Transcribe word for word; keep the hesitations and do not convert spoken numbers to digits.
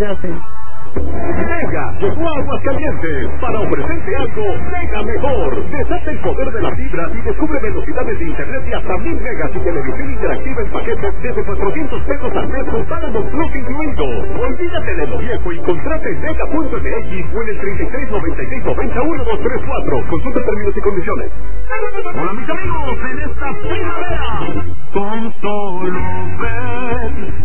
hacen. Mega llegó a Aguascalientes para ofrecerte algo mega mejor. Desata el poder de la fibra y descubre velocidades de internet de hasta mil megas y televisión interactiva en paquetes desde cuatrocientos pesos al mes con Paramount Plus incluido. Olvídate de lo viejo y contrate en mega punto m x o en el treinta y tres noventa y seis noventa uno dos tres cuatro. Consulta términos y condiciones. Hola mis amigos, en esta primavera con solo ver